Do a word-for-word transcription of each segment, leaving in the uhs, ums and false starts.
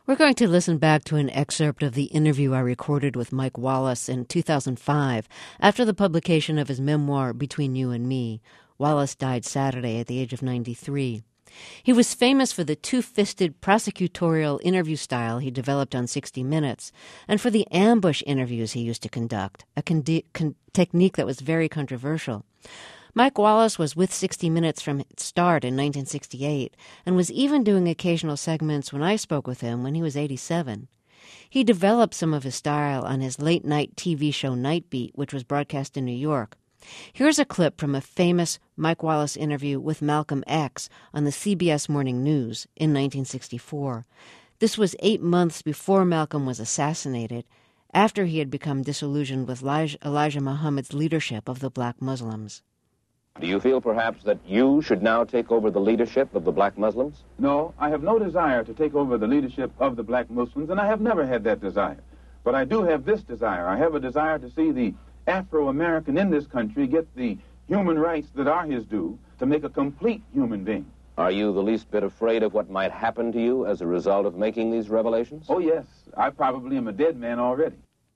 We're going to listen back to an excerpt of the interview I recorded with Mike Wallace in two thousand five after the publication of his memoir, Between You and Me. Wallace died Saturday at the age of ninety-three. He was famous for the two-fisted prosecutorial interview style he developed on sixty minutes and for the ambush interviews he used to conduct, a con- con- technique that was very controversial. Mike Wallace was with sixty minutes from its start in nineteen sixty-eight and was even doing occasional segments when I spoke with him when he was eighty-seven. He developed some of his style on his late-night T V show Night Beat, which was broadcast in New York. Here's a clip from a famous Mike Wallace interview with Malcolm X on the C B S Morning News in nineteen sixty-four. This was eight months before Malcolm was assassinated, after he had become disillusioned with Elijah, Elijah Muhammad's leadership of the black Muslims. Do you feel perhaps that you should now take over the leadership of the black Muslims? No, I have no desire to take over the leadership of the black Muslims, and I have never had that desire. But I do have this desire. I have a desire to see the Afro-American in this country get the human rights that are his due to make a complete human being. Are you the least bit afraid of what might happen to you as a result of making these revelations? Oh, yes. I probably am a dead man already.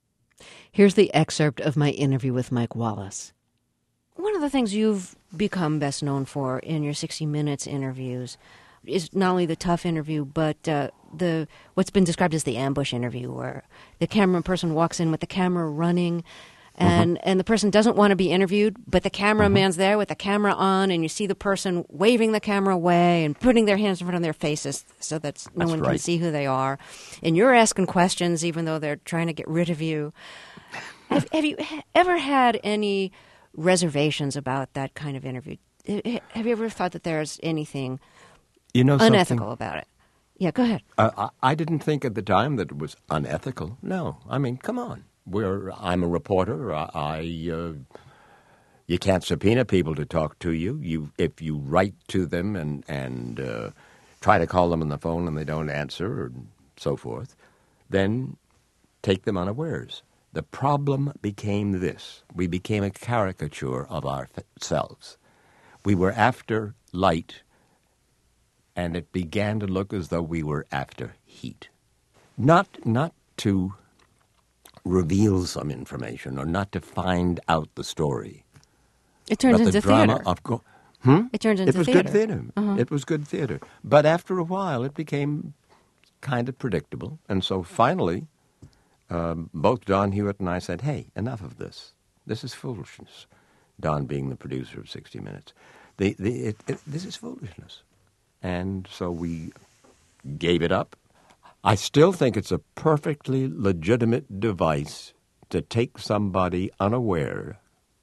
Here's the excerpt of my interview with Mike Wallace. One of the things you've become best known for in your sixty minutes interviews is not only the tough interview, but uh, the what's been described as the ambush interview, where the camera person walks in with the camera running, and, mm-hmm. and the person doesn't want to be interviewed, but the cameraman's mm-hmm. there with the camera on, and you see the person waving the camera away and putting their hands in front of their faces so that no That's one right. can see who they are. And you're asking questions even though they're trying to get rid of you. have, have you ever had any reservations about that kind of interview? Have you ever thought that there's anything you know unethical about it? Yeah, go ahead. Uh, I, I didn't think at the time that it was unethical. No, I mean, come on. We're I'm a reporter. I, I uh, you can't subpoena people to talk to you. You if you write to them and and uh, try to call them on the phone and they don't answer and so forth, then take them unawares. The problem became this. We became a caricature of ourselves. We were after light, and it began to look as though we were after heat. Not not to reveal some information or not to find out the story. It turns but into the drama theater. Of co- hmm? It turns into It was theater. good theater. Uh-huh. It was good theater. But after a while, it became kind of predictable. And so finally, um, both Don Hewitt and I said, hey, enough of this. This is foolishness. Don being the producer of sixty minutes. The, the, it, it, this is foolishness. And so we gave it up. I still think it's a perfectly legitimate device to take somebody unaware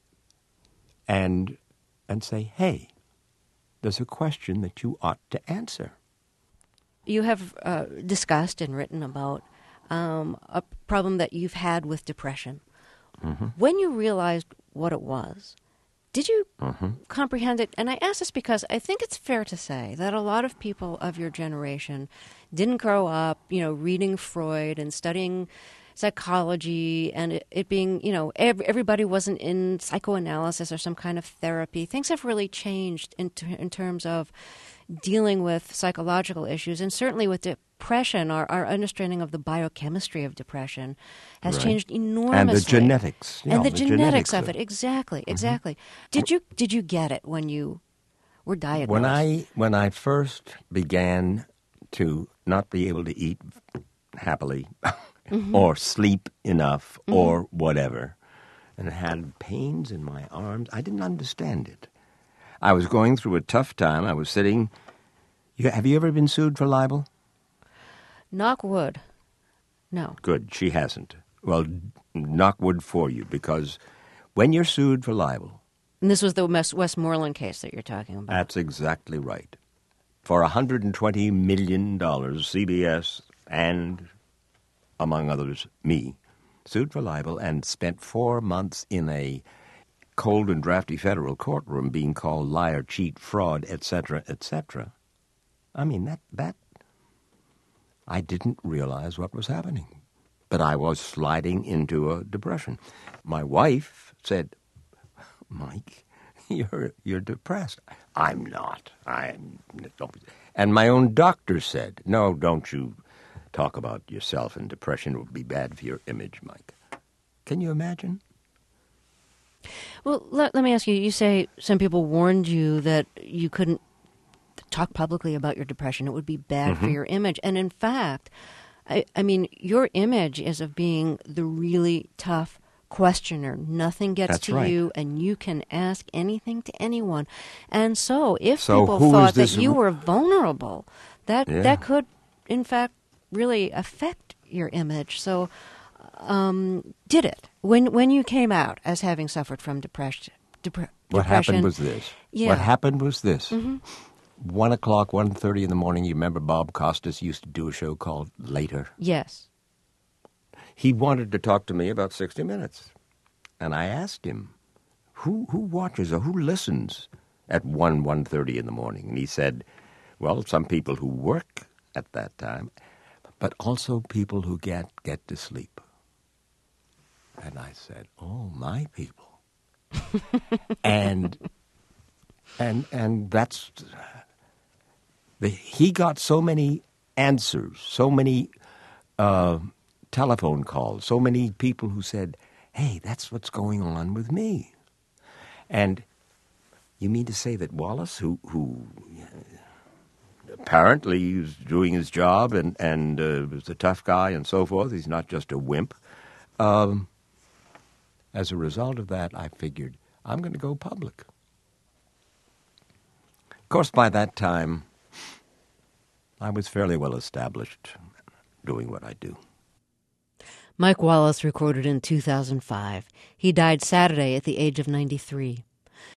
and and say, hey, there's a question that you ought to answer. You have uh, discussed and written about um, a problem that you've had with depression. Mm-hmm. When you realized what it was, did you Mm-hmm. comprehend it? And I ask this because I think it's fair to say that a lot of people of your generation didn't grow up, you know, reading Freud and studying psychology and it, it being, you know, ev- everybody wasn't in psychoanalysis or some kind of therapy. Things have really changed in, t- in terms of dealing with psychological issues, and certainly with depression, our, our understanding of the biochemistry of depression has Right. changed enormously. And the genetics. you And know, the, genetics, genetics of it, exactly, exactly. Did you did you get it when you were diagnosed? When I when I first began to not be able to eat happily Mm-hmm. or sleep enough mm-hmm. or whatever, and had pains in my arms, I didn't understand it. I was going through a tough time. I was sitting... You, have you ever been sued for libel? Knock wood. No. Good, she hasn't. Well, knock wood for you, because when you're sued for libel... And this was the Westmoreland case that you're talking about. That's exactly right. For one hundred twenty million dollars, C B S and, among others, me, sued for libel and spent four months in a cold and drafty federal courtroom being called liar, cheat, fraud, et cetera, et cetera. I mean, that, that, I didn't realize what was happening. But I was sliding into a depression. My wife said, Mike, you're you're depressed. I'm not. I'm. And my own doctor said, no, don't you talk about yourself and depression would be bad for your image, Mike. Can you imagine? Well, let, let me ask you, you say some people warned you that you couldn't talk publicly about your depression. It would be bad mm-hmm. for your image. And in fact, I, I mean, your image is of being the really tough questioner. Nothing gets That's to right. you, and you can ask anything to anyone. And so if so people who thought is that you were vulnerable, that yeah. that could, in fact, really affect your image. So um, did it? When when you came out as having suffered from depression, depre- what depression... happened was this. Yeah. What happened was this. Mm-hmm. One o'clock, one thirty in the morning, you remember Bob Costas used to do a show called Later? Yes. He wanted to talk to me about sixty minutes. And I asked him, who who watches or who listens at one, one thirty in the morning? And he said, well, some people who work at that time, but also people who get, get to sleep. And I said, oh, my people. and and and that's... The, he got so many answers, so many uh, telephone calls, so many people who said, hey, that's what's going on with me. And you mean to say that Wallace, who, who apparently is doing his job and, and uh, is a tough guy and so forth, he's not just a wimp. Um, as a result of that, I figured, I'm going to go public. Of course, by that time, I was fairly well established doing what I do. Mike Wallace recorded in two thousand five. He died Saturday at the age of ninety-three.